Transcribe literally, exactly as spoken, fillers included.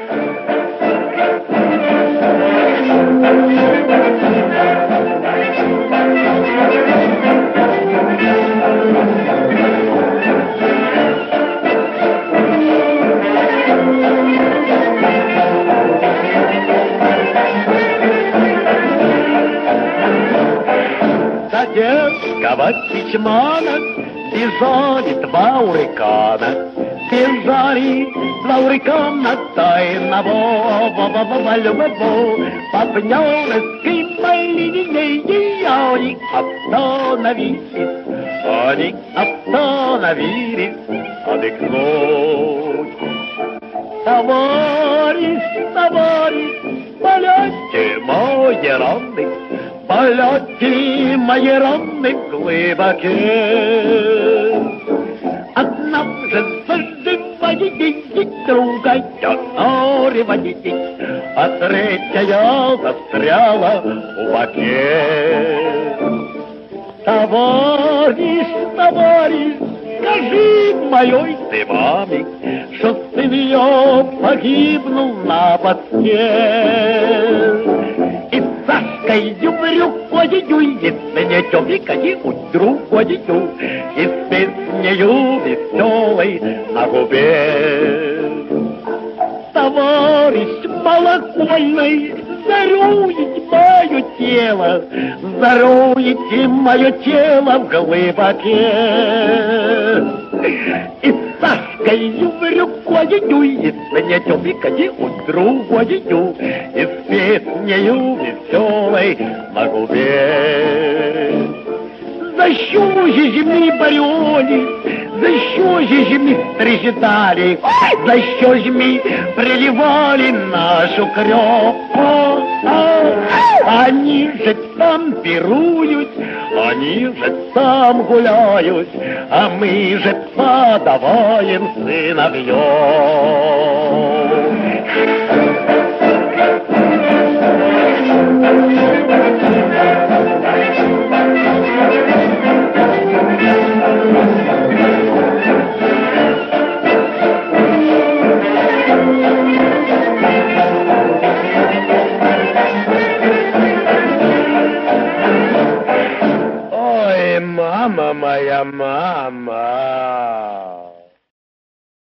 Советского письмана бежали два урикана. Бежали два урикана тайного любого. Партнерской моей линии остановились. Они остановились отдохнуть. Товарищ, товарищ, полете мои раны, полете мои раны глубоки. Одна же заживаете, другая нориваете, а третья застряла в боке. Товарищ, товарищ, скажи моей ты маме, что сын ее погибнул на боске. И с Сашкой брюкою, если не тёпикой, у другою, и с песнею веселой на губе. Товарищ малокольный, заруете мое тело, заруете мое тело в глубоке. И с Сашкой брюкою, если не тёпикой, у другою, и с песнею веселой на губе. За що ж ми боролись, за що ж ми трепетали, за що ж ми приливали нашу кровь. Они же там пируют, они же там гуляют, а мы же подаваем сыновьев.